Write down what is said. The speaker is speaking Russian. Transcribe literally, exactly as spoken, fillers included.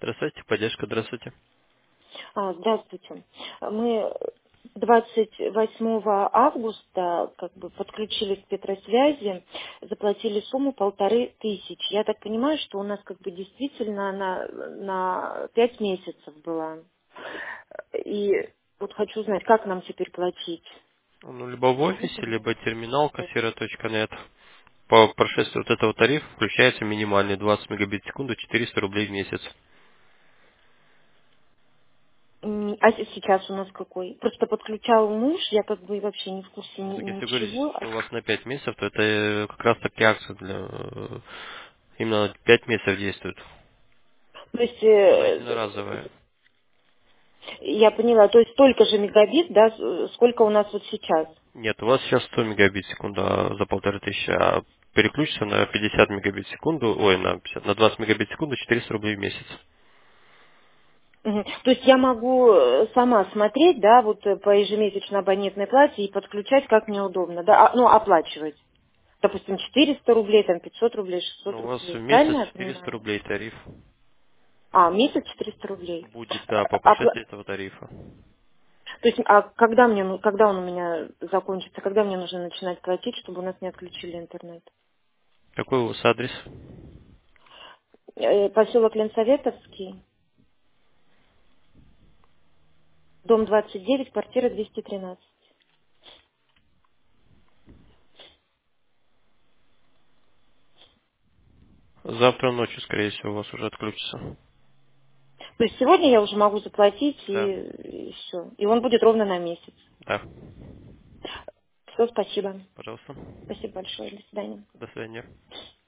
Здравствуйте, поддержка, здравствуйте. А, Здравствуйте. Мы двадцать восьмого августа как бы подключились к Петросвязи, заплатили сумму полторы тысячи. Я так понимаю, что у нас как бы действительно на, на пять месяцев была. И вот хочу узнать, как нам теперь платить. Ну, либо в Почему офисе, там либо терминал нет? кассира точка нет. По прошествии вот этого тарифа включается минимальный двадцать мегабит в секунду, четыреста рублей в месяц. М, А с- сейчас у нас какой? Просто подключал муж, я как бы вообще не в курсе Ну, ни- так если вы говорите, ничего. что у вас на пять месяцев, то это э, как раз таки акция для... э, Именно пять месяцев действует. То есть Она э, единоразовая. Я поняла, то есть столько же мегабит, да, с- сколько у нас вот сейчас. Нет, у вас сейчас сто мегабит в секунду а за полторы тысячи, а переключится на пятьдесят мегабит в секунду, ой, на, пятьдесят, на двадцать мегабит в секунду, четыреста рублей в месяц. Мгм. То есть я могу э, сама смотреть, да, вот э, по ежемесячной абонентной плате и подключать, как мне удобно, да, а, ну, оплачивать. Допустим, четыреста рублей, там пятьсот рублей, шестьсот Ну, у вас в рублей. месяц Правильно я четыреста понимаю? рублей тариф А, месяц четыреста рублей. будет, да, по А, опла- прошествии этого тарифа. То есть, а когда мне, ну- когда он у меня закончится, когда мне нужно начинать платить, чтобы у нас не отключили интернет? Какой у вас адрес? Э, Поселок Ленсоветовский, дом двадцать девять, квартира двести тринадцать. Завтра ночью, скорее всего, у вас уже отключится. То есть сегодня я уже могу заплатить Да, и, все. И он будет ровно на месяц. да. Все, спасибо. Пожалуйста. Спасибо большое. До свидания. До свидания.